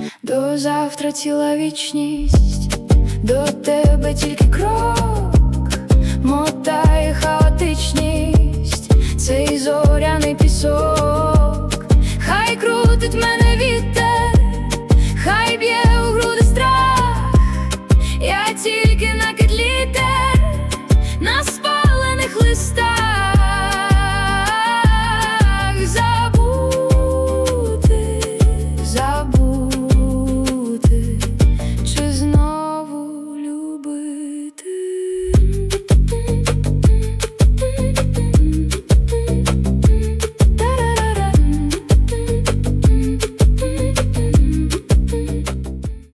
До завтра ціла вічність, до тебе тільки крок, мотає хаотичність, цей зоряний пісок.